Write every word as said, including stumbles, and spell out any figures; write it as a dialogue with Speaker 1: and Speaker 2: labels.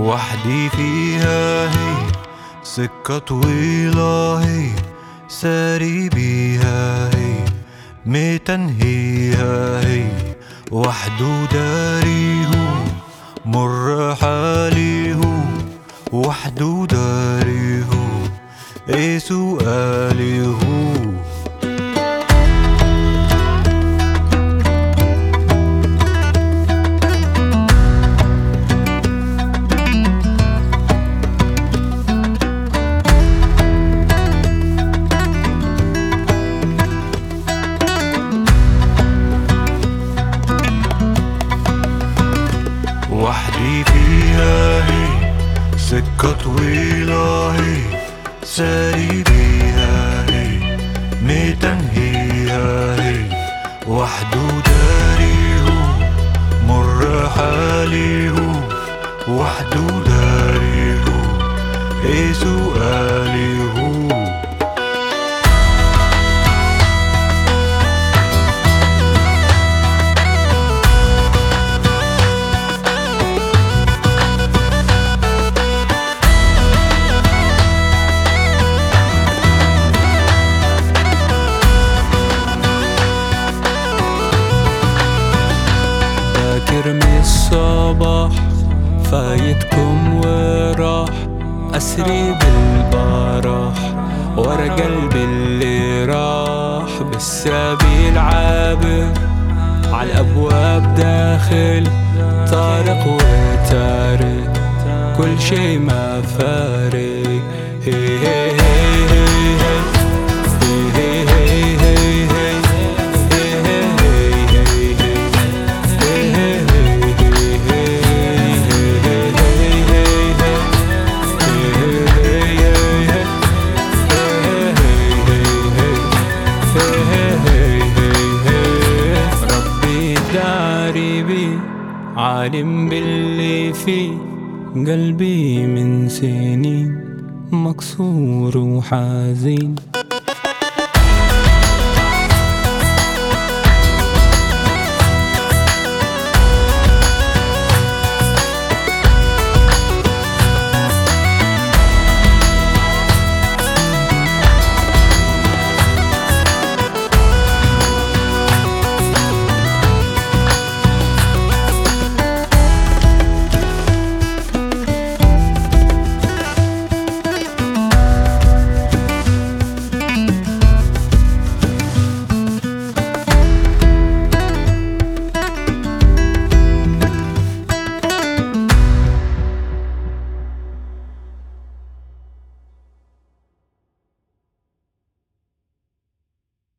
Speaker 1: وحدي فيها هي سكة طويلة هي ساري بيها هي متنهيها هي وحده داري هو مر حالي هو وحده داري هو ايه سؤالي هو وحدي فيها هي سكة طويلة هي ساري بيها هي متنهيها هي وحده داري هو مر حالي هو وحده داري هو ايه سؤالي هو
Speaker 2: كرمي الصباح فايتكم وراح أسري بالبراح ورا قلبي اللي راح بالسبيل عابر عالأبواب داخل طارق وتارك كل شي ما فارق هي هي هي عالم باللي فيه قلبي من سنين مكسور وحزين.